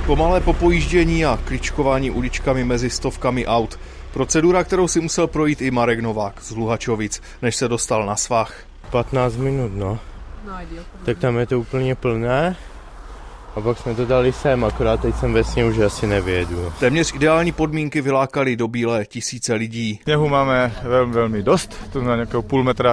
Pomalé popojíždění a kličkování uličkami mezi stovkami aut. Procedura, kterou si musel projít i Marek Novák z Luhačovic, než se dostal na svah. 15 minut, no. Tak tam je to úplně plné. A pak jsme to dali sem, akorát teď jsem ve sněhu, že asi nevědu. Téměř ideální podmínky vylákaly do Bílé tisíce lidí. Sněhu máme velmi dost, to znamená nějakého půl metra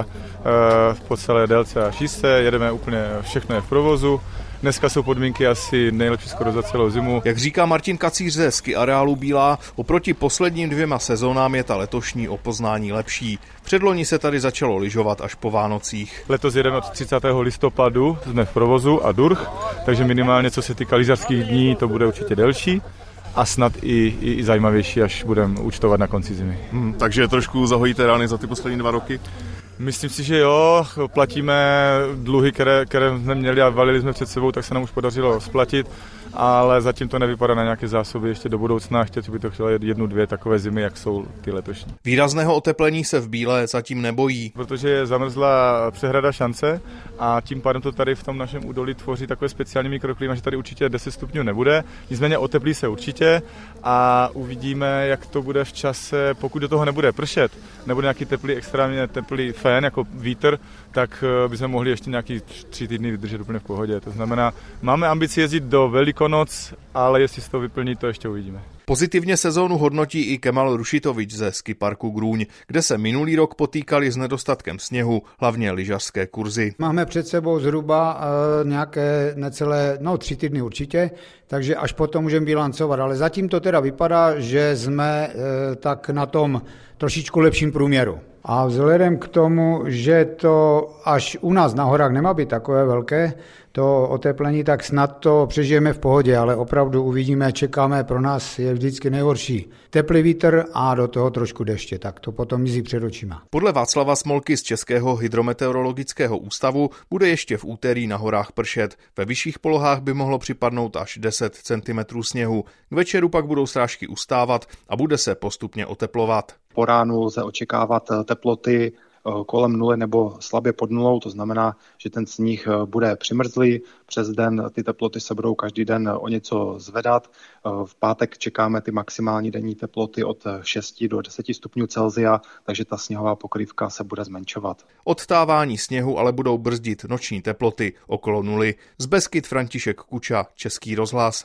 po celé délce a šířce, jedeme úplně, všechno je v provozu. Dneska jsou podmínky asi nejlepší skoro za celou zimu. Jak říká Martin Kacíř ze ski areálu Bílá, oproti posledním 2 sezónám je ta letošní o poznání lepší. Předloni se tady začalo lyžovat až po Vánocích. Letos jedeme od 30. listopadu, jsme v provozu a durch, takže minimálně co se týká lyžařských dní, to bude určitě delší. A snad i zajímavější, až budeme účtovat na konci zimy. Takže trošku zahojíte rány za ty poslední 2 roky? Myslím si, že jo, platíme dluhy, které jsme měli a valili jsme před sebou, tak se nám už podařilo splatit, ale zatím to nevypadá na nějaké zásoby ještě do budoucna. Chtěl by to chtělo 1-2 takové zimy, jak jsou ty letošní. Výrazného oteplení se v Bílé zatím nebojí. Protože je zamrzlá přehrada Šance a tím pádem to tady v tom našem údolí tvoří takové speciální mikroklima, že tady určitě 10 stupňů nebude. Nicméně oteplí se určitě a uvidíme, jak to bude v čase, pokud do toho nebude pršet, nebude nějaký teplý, extrémně teplý fén, jako vítr, tak bychom mohli ještě nějaký 3 týdny vydržet úplně v pohodě. To znamená, máme ambici jezdit do Velikonoc, ale jestli se to vyplní, to ještě uvidíme. Pozitivně sezónu hodnotí i Kemal Rušitovič ze skiparku Grůň, kde se minulý rok potýkali s nedostatkem sněhu, hlavně lyžařské kurzy. Máme před sebou zhruba nějaké necelé 3 týdny určitě, takže až potom můžeme bilancovat, ale zatím to teda vypadá, že jsme tak na tom trošičku lepším průměru. A vzhledem k tomu, že to až u nás na horách nemá být takové velké, to oteplení, tak snad to přežijeme v pohodě, ale opravdu uvidíme, čekáme, pro nás je vždycky nejhorší teplý vítr a do toho trošku deště, tak to potom mizí před očima. Podle Václava Smolky z Českého hydrometeorologického ústavu bude ještě v úterý na horách pršet. Ve vyšších polohách by mohlo připadnout až 10 cm sněhu. K večeru pak budou srážky ustávat a bude se postupně oteplovat. Po ránu lze očekávat teploty kolem 0 nebo slabě pod 0, to znamená, že ten sníh bude přimrzlý. Přes den ty teploty se budou každý den o něco zvedat. V pátek čekáme ty maximální denní teploty od 6 do 10 stupňů Celsia, takže ta sněhová pokrývka se bude zmenšovat. Odtávání sněhu ale budou brzdit noční teploty okolo 0. Z Beskyd František Kuča, Český rozhlas.